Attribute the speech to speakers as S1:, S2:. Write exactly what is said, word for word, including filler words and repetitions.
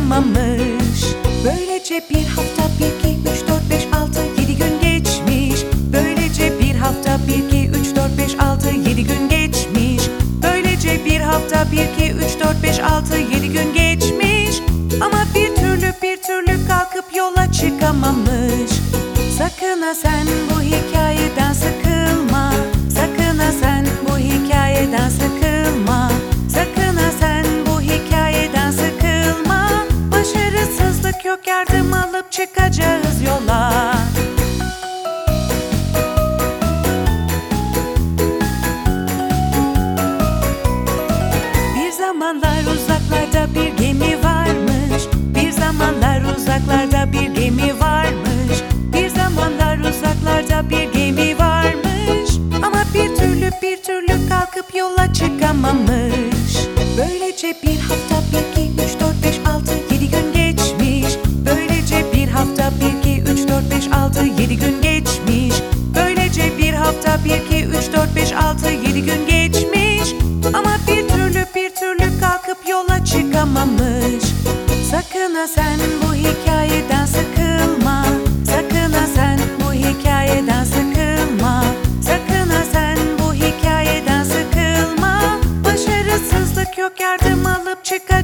S1: çıkamamış. Böylece bir hafta, bir, iki, üç, dört, beş, altı, yedi gün geçmiş. Böylece bir hafta, bir, iki, üç, dört, beş, altı, yedi gün geçmiş. Böylece bir hafta, bir, iki, üç, dört, beş, altı, yedi gün geçmiş. Ama bir türlü bir türlü kalkıp yola çıkamamış. Sakın ha sen bu hikayeden sıkılma. Sakın ha sen bu hikayeden sıkılma. Sakın ha sen bu hikayeden sıkılma. Başarısızlık yok, yardım alıp çıkacağız yola. Bir zamanlar uzaklarda bir gemi varmış. Bir zamanlar uzaklarda bir gemi varmış. Bir zamanlar uzaklarda bir gemi varmış. Ama bir türlü bir türlü kalkıp yola çıkamamış. Böylece bir hafta, bir, iki, üç, dört, beş, altı, yedi gün geçmiş. Böylece bir hafta, bir, iki, üç, dört, beş, altı, yedi gün geçmiş. Böylece bir hafta, bir, iki, üç, dört, beş, altı, yedi gün geçmiş. Ama bir türlü bir türlü kalkıp yola çıkamamış. Sakın ha sen bu hikayeden sıkılma. Sakın ha sen bu hikayeden sıkılma. Sakın ha sen bu hikayeden sıkılma. Başarısızlık yok, yardım alıp çıkacağız